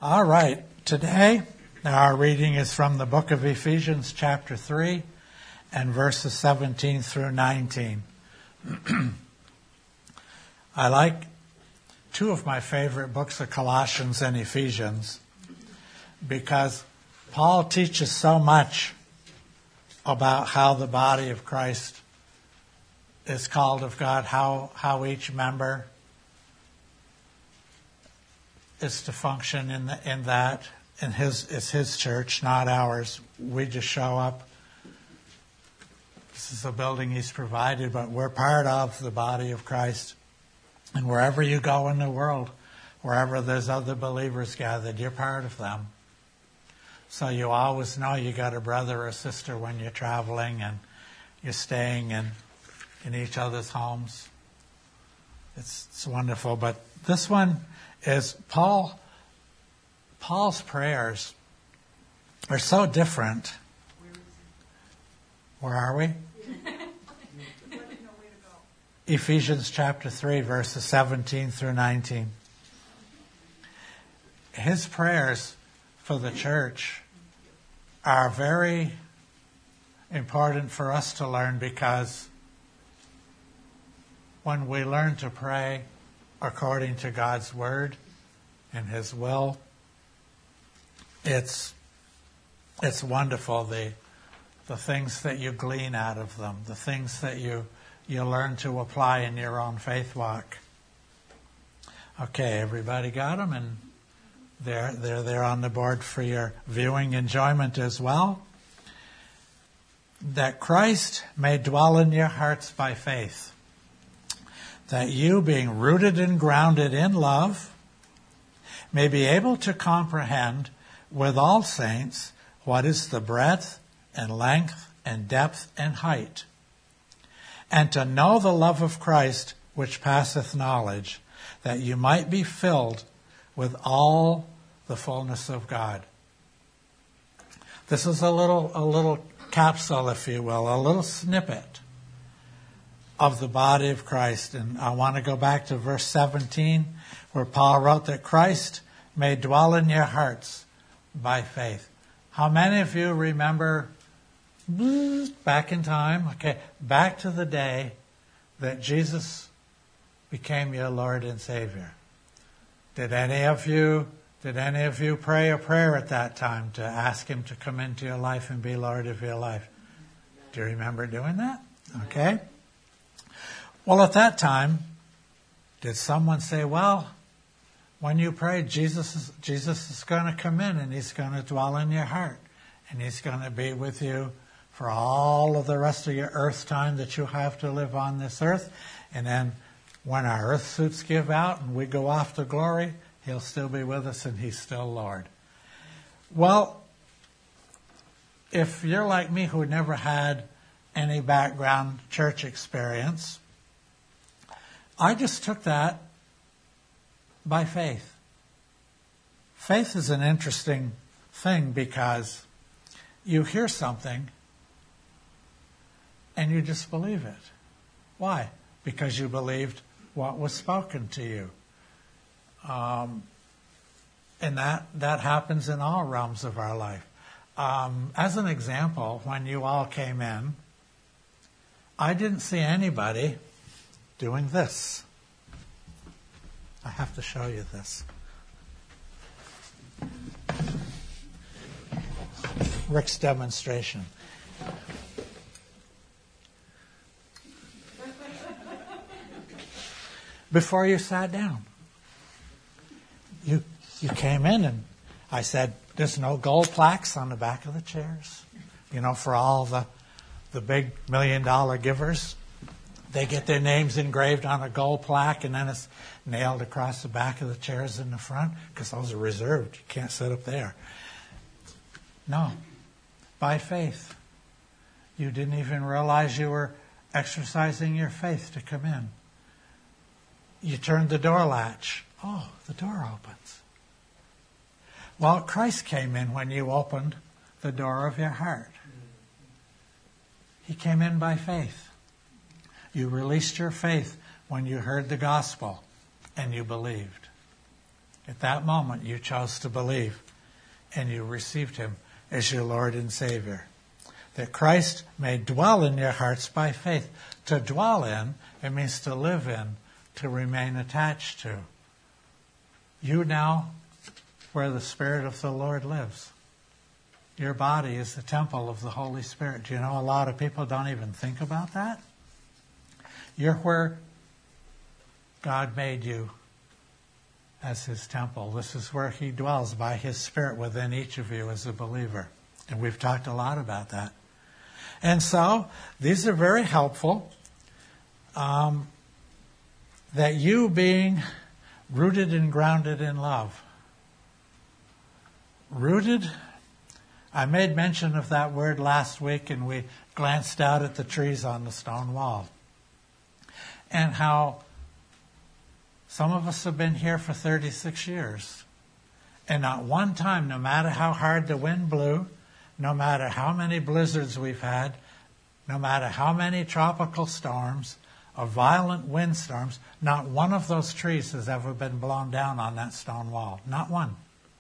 All right, today our reading is from the book of Ephesians chapter 3 and verses 17 through 19. I like two of my favorite books of Colossians and Ephesians because Paul teaches so much about how the body of Christ is called of God, how each member is to function in that. It's his church, not ours. We just show up. This is a building he's provided, but we're part of the body of Christ. And wherever you go in the world, wherever there's other believers gathered, you're part of them. So you always know you got a brother or sister when you're traveling and you're staying in each other's homes. It's wonderful. But this one is Paul's prayers are so different. Where are we? Ephesians chapter 3, verses 17 through 19. His prayers for the church are very important for us to learn, because when we learn to pray according to God's word and His will, it's wonderful, the things that you glean out of them, the things that you learn to apply in your own faith walk. Okay, everybody got them, and they're there on the board for your viewing enjoyment as well. That Christ may dwell in your hearts by faith, that you, being rooted and grounded in love, may be able to comprehend with all saints what is the breadth and length and depth and height, and to know the love of Christ which passeth knowledge, that you might be filled with all the fullness of God. This is a little capsule, if you will, a little snippet of the body of Christ. And I want to go back to verse 17, where Paul wrote that Christ may dwell in your hearts by faith. How many of you remember back in time, back to the day that Jesus became your Lord and Savior? Did any of you pray a prayer at that time to ask Him to come into your life and be Lord of your life? Do you remember doing that? Okay. Well, at that time, did someone say, well, when you pray, Jesus is going to come in and He's going to dwell in your heart and He's going to be with you for all of the rest of your earth time that you have to live on this earth. And then when our earth suits give out and we go off to glory, He'll still be with us and He's still Lord. Well, if you're like me who never had any background church experience, I just took that by faith. Faith is an interesting thing because you hear something and you just believe it. Why? Because you believed what was spoken to you. And that happens in all realms of our life. As an example, when you all came in, I didn't see anybody doing this. I have to show you this. Rick's demonstration. Before you sat down, you came in and I said, there's no gold plaques on the back of the chairs. For all the big $1 million givers. They get their names engraved on a gold plaque and then it's nailed across the back of the chairs in the front, because those are reserved. You can't sit up there. No. By faith. You didn't even realize you were exercising your faith to come in. You turned the door latch. Oh, the door opens. Well, Christ came in when you opened the door of your heart. He came in by faith. You released your faith when you heard the gospel and you believed. At that moment, you chose to believe, and you received him as your Lord and Savior. That Christ may dwell in your hearts by faith. To dwell in, it means to live in, to remain attached to. You now, where the Spirit of the Lord lives. Your body is the temple of the Holy Spirit. Do you know a lot of people don't even think about that? You're where God made you as his temple. This is where he dwells by his Spirit within each of you as a believer. And we've talked a lot about that. And so, these are very helpful. That you being rooted and grounded in love. Rooted, I made mention of that word last week, and we glanced out at the trees on the stone wall. And how some of us have been here for 36 years. And not one time, no matter how hard the wind blew, no matter how many blizzards we've had, no matter how many tropical storms or violent windstorms, not one of those trees has ever been blown down on that stone wall. Not one.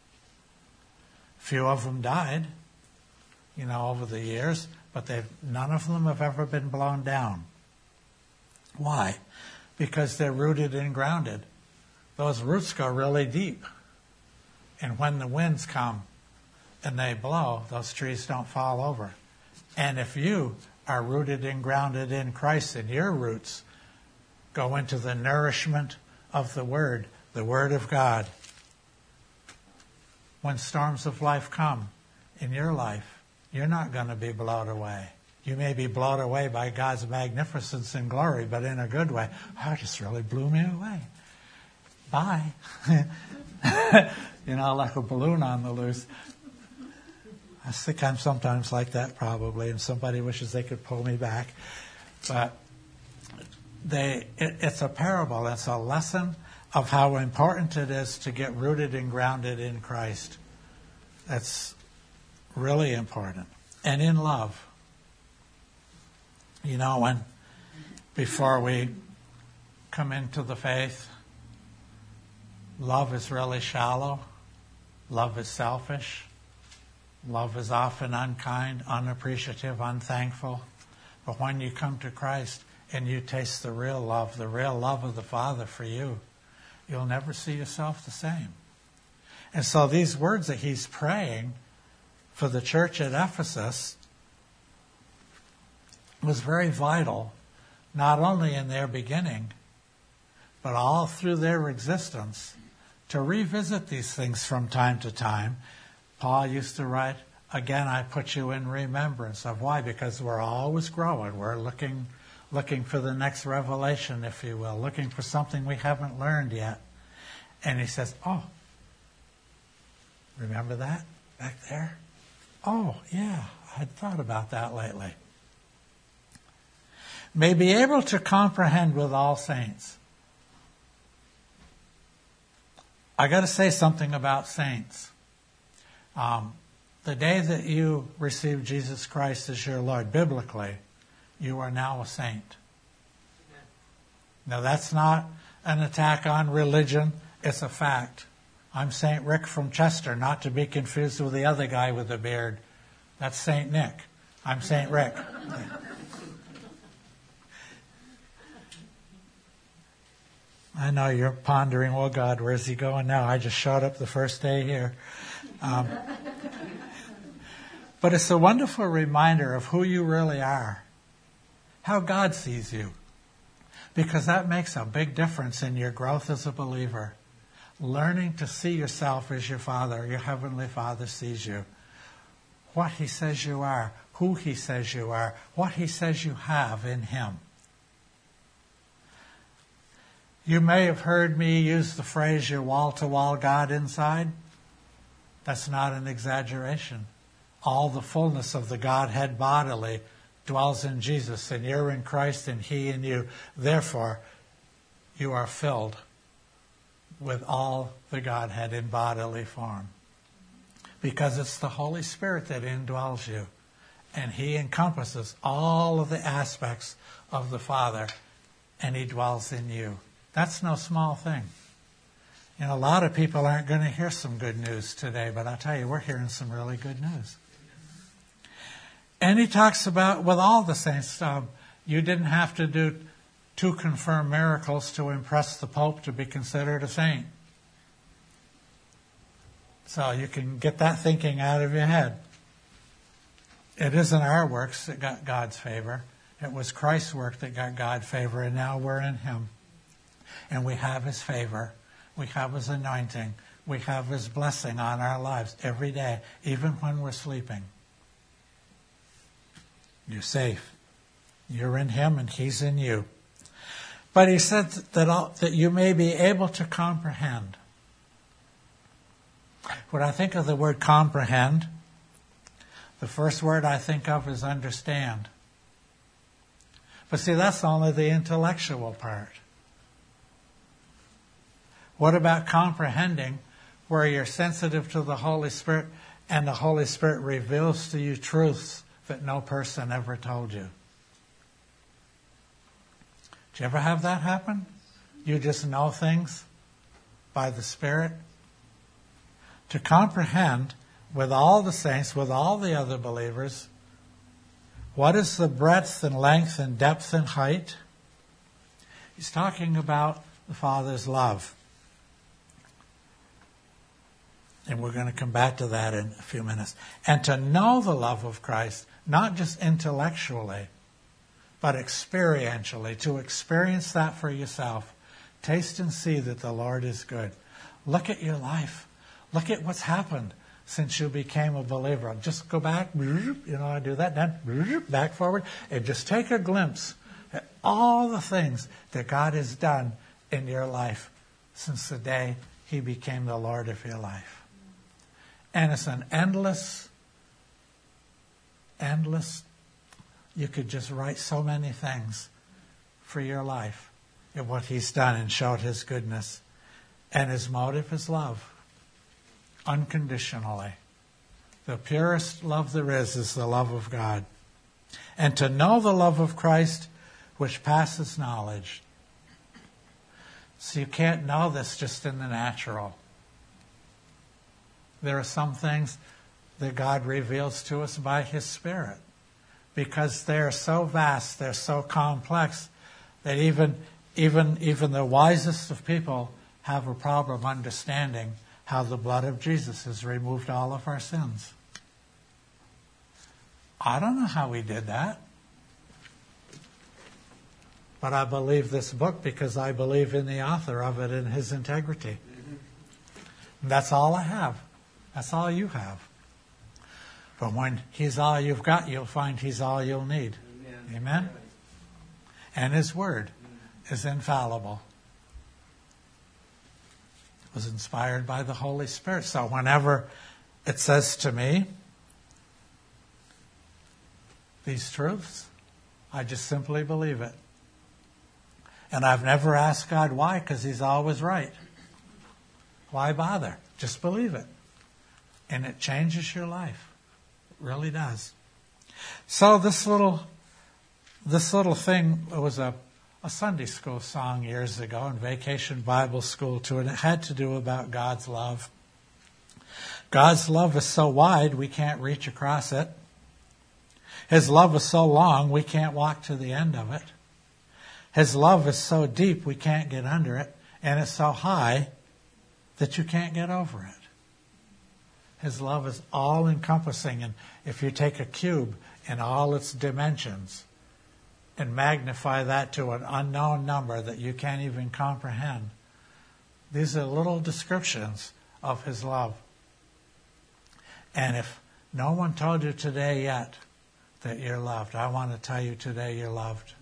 Few of them died, over the years, but none of them have ever been blown down. Why? Because they're rooted and grounded. Those roots go really deep. And when the winds come and they blow, those trees don't fall over. And if you are rooted and grounded in Christ, and your roots go into the nourishment of the Word of God, when storms of life come in your life, you're not going to be blown away. You may be blown away by God's magnificence and glory, but in a good way. Oh, it just really blew me away. Bye. Like a balloon on the loose. I think I'm sometimes like that probably, and somebody wishes they could pull me back. But it's a parable. It's a lesson of how important it is to get rooted and grounded in Christ. That's really important. And in love. Before we come into the faith, love is really shallow. Love is selfish. Love is often unkind, unappreciative, unthankful. But when you come to Christ and you taste the real love of the Father for you, you'll never see yourself the same. And so these words that he's praying for the church at Ephesus was very vital, not only in their beginning, but all through their existence, to revisit these things from time to time. Paul used to write, again, I put you in remembrance of. Why? Because we're always growing. We're looking for the next revelation, if you will, looking for something we haven't learned yet. And he says, oh, remember that back there? Oh, yeah, I'd thought about that lately. May be able to comprehend with all saints. I got to say something about saints. The day that you receive Jesus Christ as your Lord, biblically, you are now a saint. Now, that's not an attack on religion. It's a fact. I'm St. Rick from Chester, not to be confused with the other guy with the beard. That's St. Nick. I'm St. Rick. I know you're pondering, oh God, where's he going now? I just showed up the first day here. But it's a wonderful reminder of who you really are, how God sees you, because that makes a big difference in your growth as a believer. Learning to see yourself as your Father, your Heavenly Father sees you. What he says you are, who he says you are, what he says you have in him. You may have heard me use the phrase, your wall-to-wall God inside. That's not an exaggeration. All the fullness of the Godhead bodily dwells in Jesus, and you're in Christ and he in you. Therefore, you are filled with all the Godhead in bodily form. Because it's the Holy Spirit that indwells you, and he encompasses all of the aspects of the Father, and he dwells in you. That's no small thing. You know, a lot of people aren't going to hear some good news today, but I'll tell you, we're hearing some really good news. And he talks about, with all the saints, you didn't have to do 2 confirmed miracles to impress the Pope to be considered a saint. So you can get that thinking out of your head. It isn't our works that got God's favor. It was Christ's work that got God's favor, and now we're in him. And we have his favor. We have his anointing. We have his blessing on our lives every day, even when we're sleeping. You're safe. You're in him and he's in you. But he said that you may be able to comprehend. When I think of the word comprehend, the first word I think of is understand. But see, that's only the intellectual part. What about comprehending, where you're sensitive to the Holy Spirit and the Holy Spirit reveals to you truths that no person ever told you? Did you ever have that happen? You just know things by the Spirit? To comprehend with all the saints, with all the other believers, what is the breadth and length and depth and height? He's talking about the Father's love. And we're going to come back to that in a few minutes. And to know the love of Christ, not just intellectually, but experientially, to experience that for yourself. Taste and see that the Lord is good. Look at your life. Look at what's happened since you became a believer. Just go back, I do that, then back forward, and just take a glimpse at all the things that God has done in your life since the day he became the Lord of your life. And it's an endless, you could just write so many things for your life and what he's done and showed his goodness. And his motive is love, unconditionally. The purest love there is the love of God. And to know the love of Christ, which passes knowledge. So you can't know this just in the natural. There are some things that God reveals to us by his Spirit, because they're so vast, they're so complex, that even the wisest of people have a problem understanding how the blood of Jesus has removed all of our sins. I don't know how he did that. But I believe this book because I believe in the author of it and his integrity. And that's all I have. That's all you have. But when he's all you've got, you'll find he's all you'll need. Amen? Amen? And his word is infallible. It was inspired by the Holy Spirit. So whenever it says to me these truths, I just simply believe it. And I've never asked God why, because he's always right. Why bother? Just believe it. And it changes your life. It really does. So this little thing was a Sunday school song years ago in Vacation Bible School too, and it had to do about God's love. God's love is so wide we can't reach across it. His love is so long we can't walk to the end of it. His love is so deep we can't get under it, and it's so high that you can't get over it. His love is all-encompassing, and if you take a cube in all its dimensions and magnify that to an unknown number that you can't even comprehend, these are little descriptions of his love. And if no one told you today yet that you're loved, I want to tell you today you're loved.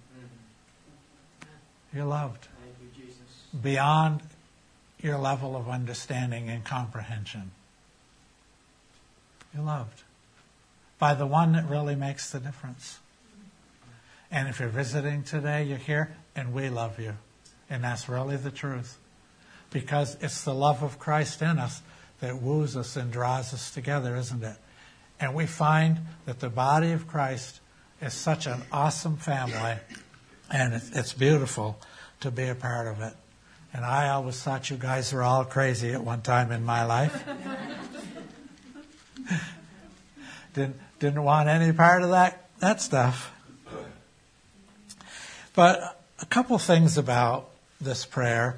You're loved. Thank you, Jesus. Beyond your level of understanding and comprehension. You're loved by the one that really makes the difference. And if you're visiting today, you're here, and we love you. And that's really the truth. Because it's the love of Christ in us that woos us and draws us together, isn't it? And we find that the body of Christ is such an awesome family, and it's beautiful to be a part of it. And I always thought you guys were all crazy at one time in my life. Didn't want any part of that stuff. But a couple things about this prayer.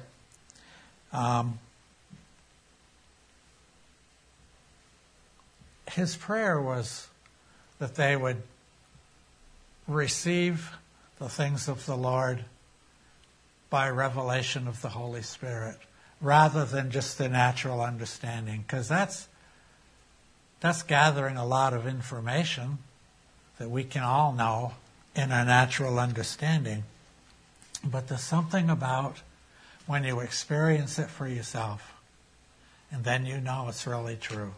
His prayer was that they would receive the things of the Lord by revelation of the Holy Spirit, rather than just the natural understanding, because that's gathering a lot of information that we can all know in our natural understanding. But there's something about when you experience it for yourself, and then you know it's really true.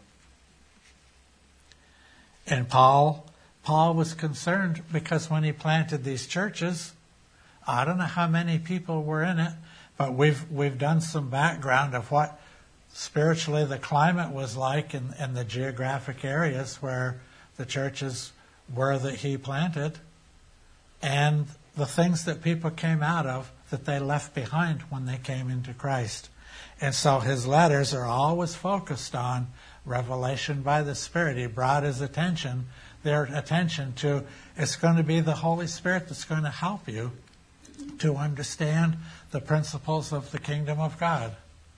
And Paul was concerned because when he planted these churches, I don't know how many people were in it, but we've done some background of what spiritually the climate was like in the geographic areas where the churches were that he planted, and the things that people came out of that they left behind when they came into Christ. And so his letters are always focused on revelation by the Spirit. He brought their attention to, it's going to be the Holy Spirit that's going to help you to understand the principles of the kingdom of God.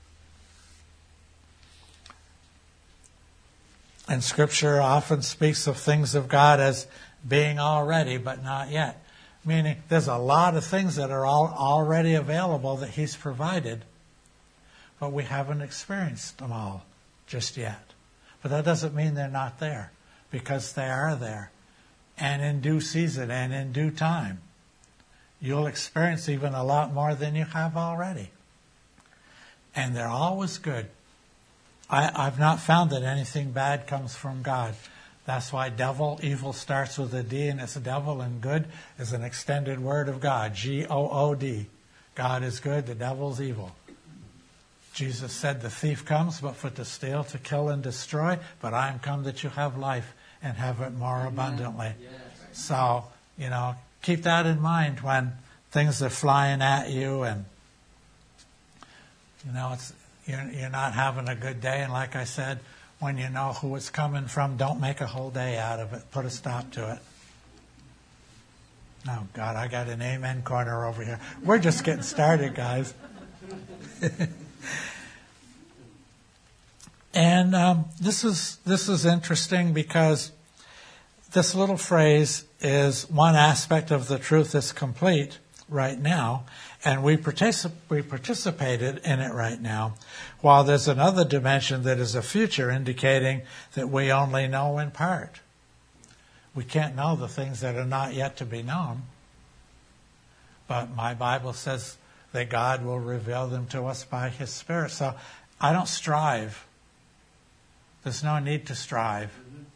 And Scripture often speaks of things of God as being already, but not yet. Meaning there's a lot of things that are already available that He's provided, but we haven't experienced them all just yet. But that doesn't mean they're not there, because they are there. And in due season and in due time, you'll experience even a lot more than you have already. And they're always good. I've not found that anything bad comes from God. That's why evil starts with a D, and it's devil, and good is an extended word of God, G-O-O-D. God is good, the devil's evil. Jesus said the thief comes but for to steal, to kill, and destroy, but I am come that you have life and have it more abundantly. Yes. So, keep that in mind when things are flying at you and, you're not having a good day. And like I said, when you know who it's coming from, don't make a whole day out of it. Put a stop to it. Oh, God, I got an amen corner over here. We're just getting started, guys. And this is interesting because this little phrase is one aspect of the truth is complete right now, and we participated in it right now, while there's another dimension that is a future, indicating that we only know in part. We can't know the things that are not yet to be known, but my Bible says that God will reveal them to us by His Spirit. So I don't strive. There's no need to strive.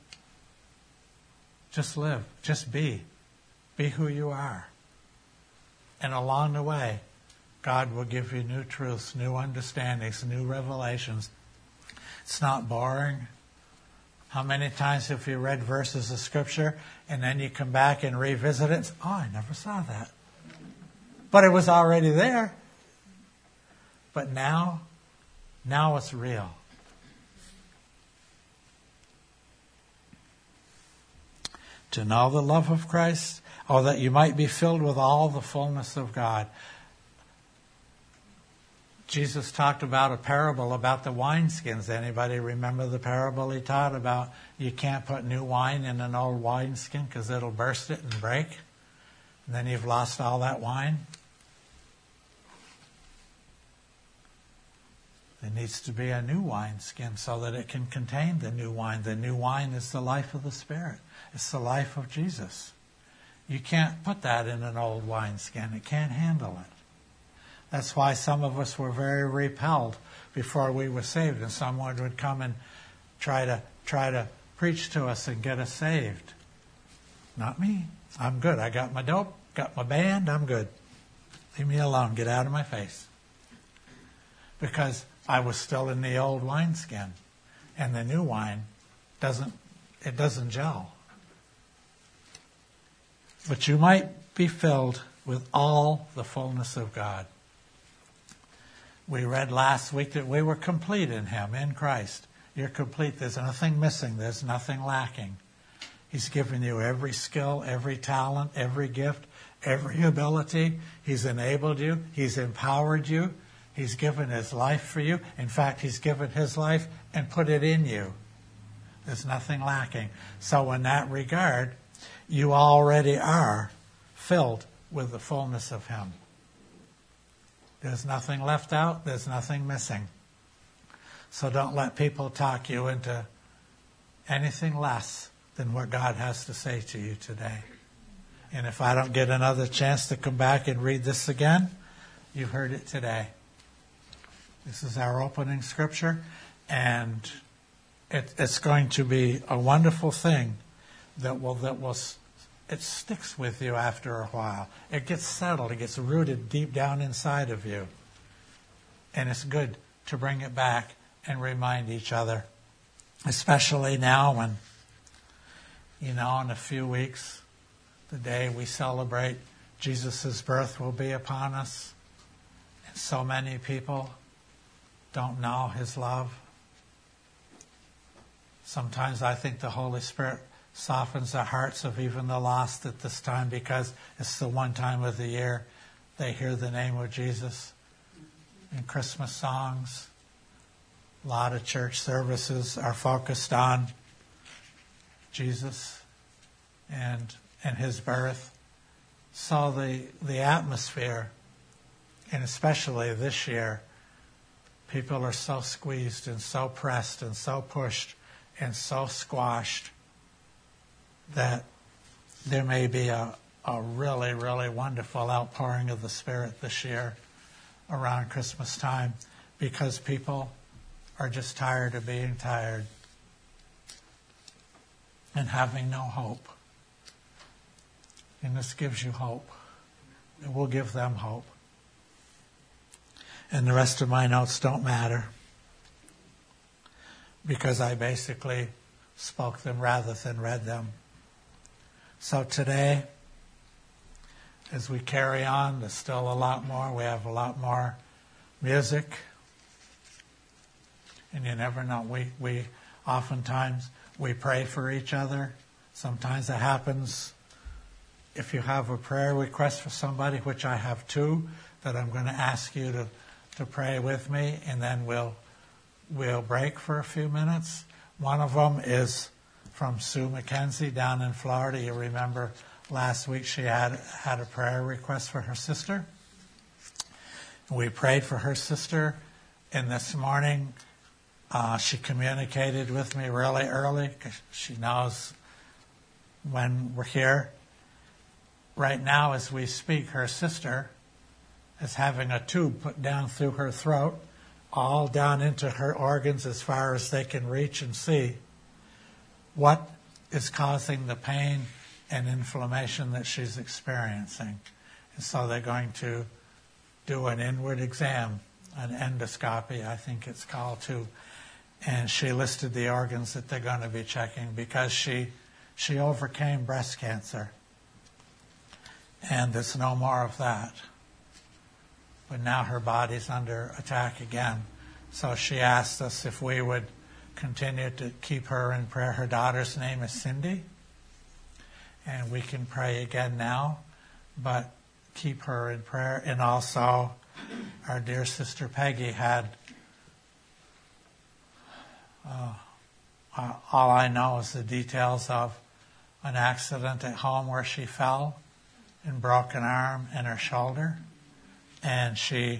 Just live. Just be. Be who you are. And along the way, God will give you new truths, new understandings, new revelations. It's not boring. How many times have you read verses of Scripture and then you come back and revisit it? Oh, I never saw that. But it was already there. But now it's real. To know the love of Christ, or that you might be filled with all the fullness of God. Jesus talked about a parable about the wineskins. Anybody remember the parable he taught about you can't put new wine in an old wineskin because it'll burst it and break? And then you've lost all that wine? There needs to be a new wineskin so that it can contain the new wine. The new wine is the life of the Spirit. It's the life of Jesus. You can't put that in an old wineskin. It can't handle it. That's why some of us were very repelled before we were saved, and someone would come and try to preach to us and get us saved. Not me. I'm good. I got my dope, got my band, I'm good. Leave me alone. Get out of my face. Because I was still in the old wineskin, and the new wine doesn't gel. But you might be filled with all the fullness of God. We read last week that we were complete in Him, in Christ. You're complete. There's nothing missing. There's nothing lacking. He's given you every skill, every talent, every gift, every ability. He's enabled you. He's empowered you. He's given His life for you. In fact, He's given His life and put it in you. There's nothing lacking. So in that regard, you already are filled with the fullness of Him. There's nothing left out. There's nothing missing. So don't let people talk you into anything less than what God has to say to you today. And if I don't get another chance to come back and read this again, you've heard it today. This is our opening scripture, and it's going to be a wonderful thing it sticks with you after a while. It gets settled. It gets rooted deep down inside of you. And it's good to bring it back and remind each other, especially now when, in a few weeks, the day we celebrate Jesus' birth will be upon us. And so many people don't know His love. Sometimes I think the Holy Spirit softens the hearts of even the lost at this time, because it's the one time of the year they hear the name of Jesus in Christmas songs. A lot of church services are focused on Jesus and His birth. So the atmosphere, and especially this year, people are so squeezed and so pressed and so pushed and so squashed that there may be a really, really wonderful outpouring of the Spirit this year around Christmas time, because people are just tired of being tired and having no hope. And this gives you hope. It will give them hope. And the rest of my notes don't matter, because I basically spoke them rather than read them. So today, as we carry on, there's still a lot more. We have a lot more music. And you never know. We oftentimes, we pray for each other. Sometimes it happens if you have a prayer request for somebody, which I have two, that I'm going to ask you to pray with me, and then we'll break for a few minutes. One of them is from Sue McKenzie down in Florida. You remember last week she had a prayer request for her sister. We prayed for her sister, and this morning she communicated with me really early, because she knows when we're here. Right now, as we speak, her sister is having a tube put down through her throat, all down into her organs as far as they can reach and see. What is causing the pain and inflammation that she's experiencing? And so they're going to do an inward exam, an endoscopy, I think it's called too. And she listed the organs that they're going to be checking, because she overcame breast cancer. And there's no more of that. But now her body's under attack again. So she asked us if we would continue to keep her in prayer. Her daughter's name is Cindy. And we can pray again now, but keep her in prayer. And also, our dear sister Peggy had, all I know is the details of an accident at home where she fell and broke an arm and her shoulder. And she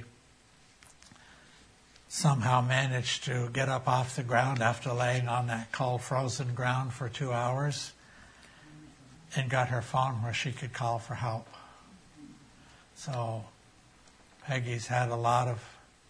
somehow managed to get up off the ground after laying on that cold, frozen ground for 2 hours, and got her phone where she could call for help. So Peggy's had a lot of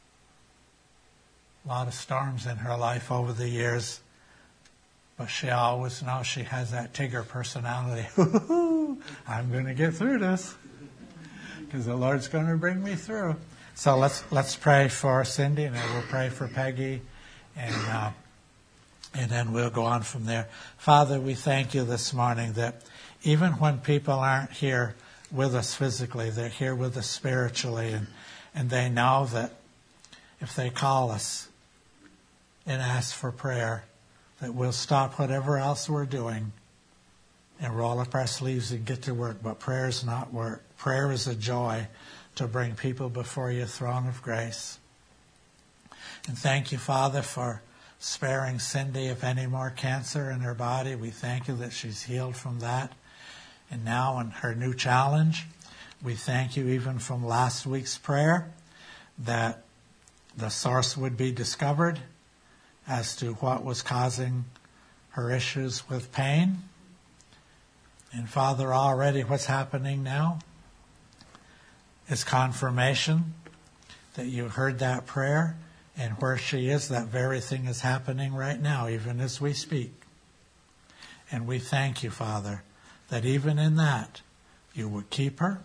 storms in her life over the years, but she always knows she has that Tigger personality. I'm going to get through this, because the Lord's going to bring me through. So let's pray for Cindy, and then we'll pray for Peggy, and then we'll go on from there. Father, we thank you this morning that even when people aren't here with us physically, they're here with us spiritually, and they know that if they call us and ask for prayer, that we'll stop whatever else we're doing and roll up our sleeves and get to work. But prayer is not work. Prayer is a joy to bring people before your throne of grace. And thank you, Father, for sparing Cindy of any more cancer in her body. We thank you that she's healed from that. And now in her new challenge, we thank you even from last week's prayer that the source would be discovered as to what was causing her issues with pain. And Father, already what's happening now is confirmation that you heard that prayer, and where she is, that very thing is happening right now, even as we speak. And we thank you, Father, that even in that, you will keep her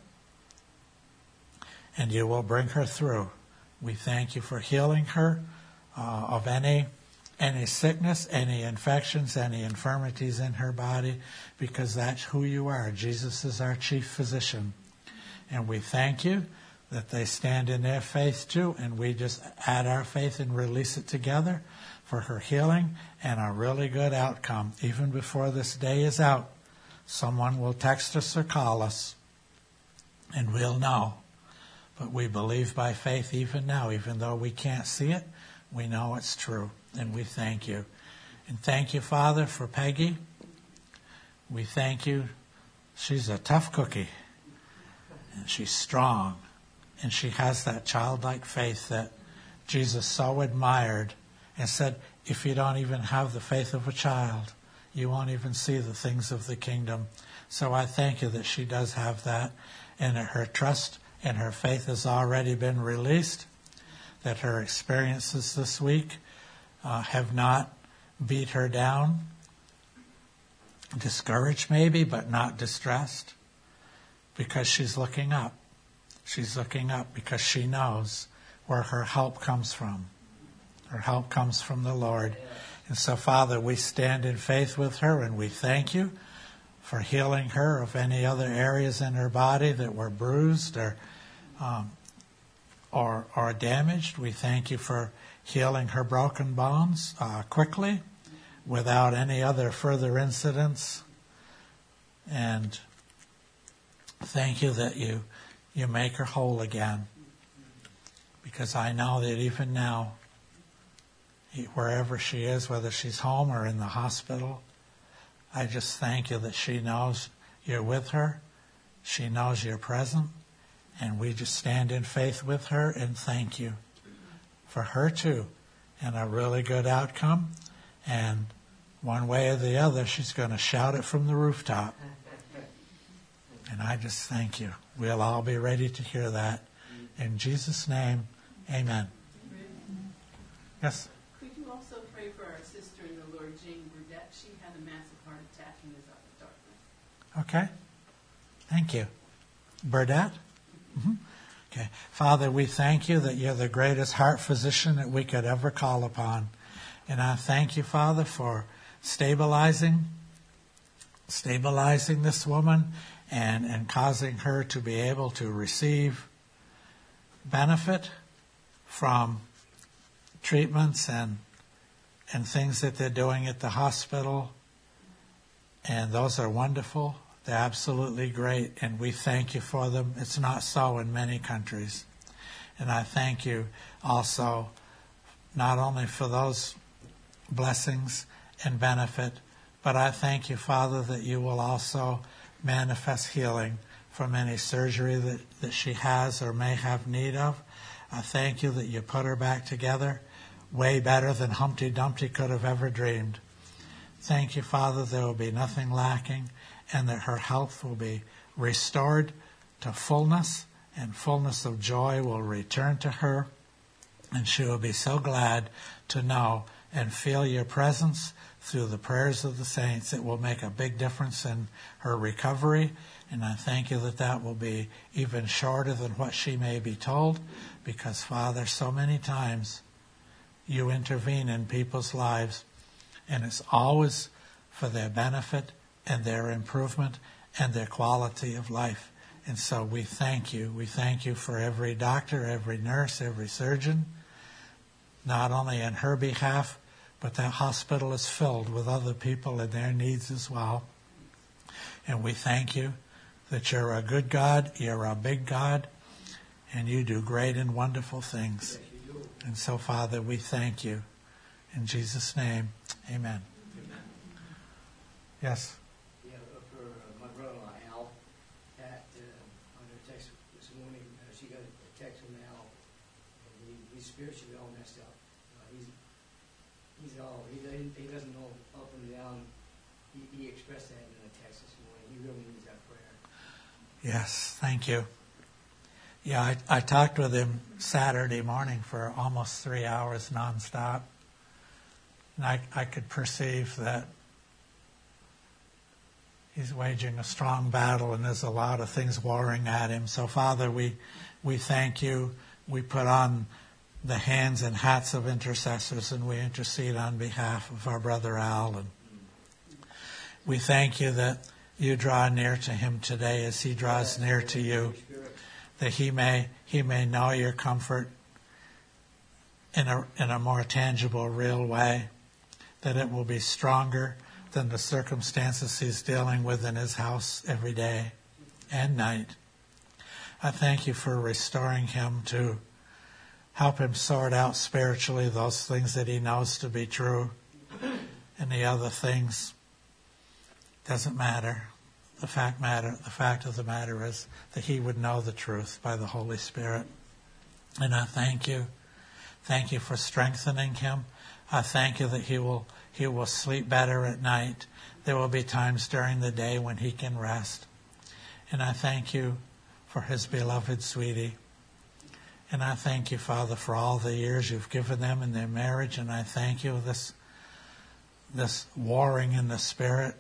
and you will bring her through. We thank you for healing her of any sickness, any infections, any infirmities in her body, because that's who you are. Jesus is our chief physician. And we thank you that they stand in their faith too, and we just add our faith and release it together for her healing and a really good outcome. Even before this day is out, someone will text us or call us, and we'll know. But we believe by faith even now, even though we can't see it, we know it's true, and we thank you. And thank you, Father, for Peggy. We thank you. She's a tough cookie, and she's strong, and she has that childlike faith that Jesus so admired and said, if you don't even have the faith of a child, you won't even see the things of the kingdom. So I thank you that she does have that, and that her trust and her faith has already been released, that her experiences this week have not beat her down, discouraged maybe, but not distressed, because she's looking up. She's looking up because she knows where her help comes from. Her help comes from the Lord. And so, Father, we stand in faith with her, and we thank you for healing her of any other areas in her body that were bruised or damaged. We thank you for healing her broken bones quickly, without any other further incidents. And thank you that you make her whole again. Because I know that even now, wherever she is, whether she's home or in the hospital, I just thank you that she knows you're with her. She knows you're present. And we just stand in faith with her and thank you for her too. And a really good outcome. And one way or the other, she's going to shout it from the rooftop. And I just thank you. We'll all be ready to hear that. In Jesus' name, amen. Yes? Could you also pray for our sister in the Lord, Jane Burdett? She had a massive heart attack and is out of darkness. Okay. Thank you. Burdett? Mm-hmm. Okay. Father, we thank you that you're the greatest heart physician that we could ever call upon. And I thank you, Father, for stabilizing this woman and causing her to be able to receive benefit from treatments and things that they're doing at the hospital. And those are wonderful. They're absolutely great, and we thank you for them. It's not so in many countries. And I thank you also not only for those blessings and benefit, but I thank you, Father, that you will also manifest healing from any surgery that she has or may have need of. I thank you that you put her back together way better than Humpty Dumpty could have ever dreamed. Thank you, Father, there will be nothing lacking, and that her health will be restored to fullness, and fullness of joy will return to her, and she will be so glad to know and feel your presence through the prayers of the saints. It will make a big difference in her recovery, and I thank you that that will be even shorter than what she may be told, because, Father, so many times you intervene in people's lives, and it's always for their benefit and their improvement and their quality of life. And so we thank you. We thank you for every doctor, every nurse, every surgeon. not only in her behalf, but that hospital is filled with other people and their needs as well. And we thank you that you're a good God, you're a big God, and you do great and wonderful things. And so, Father, we thank you. In Jesus' name, amen. Yes? Yeah, for my brother-in-law, Al, Pat, on her text this morning, she got a text from Al, and he's spiritually all messed up. He doesn't know up and down. He expressed that in a text this morning. He really needs that prayer. Yes, thank you. Yeah, I talked with him Saturday morning for almost 3 hours nonstop. And I could perceive that he's waging a strong battle and there's a lot of things warring at him. So, Father, we thank you. We put on the hands and hats of intercessors and we intercede on behalf of our brother Al. And we thank you that you draw near to him today as he draws near to you, that he may know your comfort in a more tangible, real way, that it will be stronger than the circumstances he's dealing with in his house every day and night. I thank you for restoring him to help him sort out spiritually those things that he knows to be true, and the other things doesn't matter. The fact of the matter is that he would know the truth by the Holy Spirit. And I thank you. Thank you for strengthening him. I thank you that he will sleep better at night. There will be times during the day when he can rest. And I thank you for his beloved sweetie. And I thank you, Father, for all the years you've given them in their marriage. And I thank you this warring in the Spirit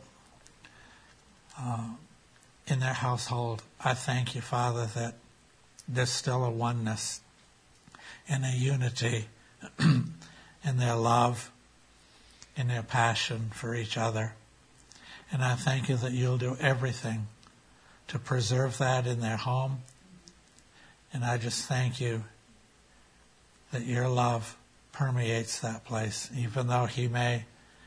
in their household. I thank you, Father, that there's still a oneness and a unity in their love, in their passion for each other. And I thank you that you'll do everything to preserve that in their home. And I just thank you that your love permeates that place, even though he may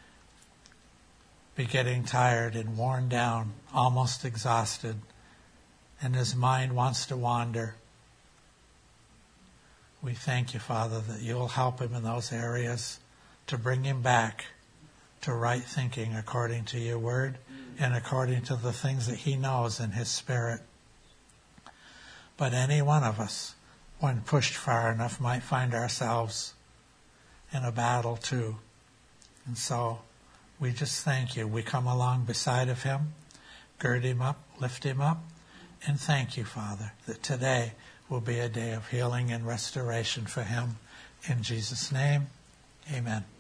be getting tired and worn down, almost exhausted, and his mind wants to wander. We thank you, Father, that you'll help him in those areas to bring him back to right thinking according to your word and according to the things that he knows in his spirit. But any one of us, when pushed far enough, might find ourselves in a battle too. And so we just thank you. We come along beside of him, gird him up, lift him up, and thank you, Father, that today will be a day of healing and restoration for him. In Jesus' name, amen.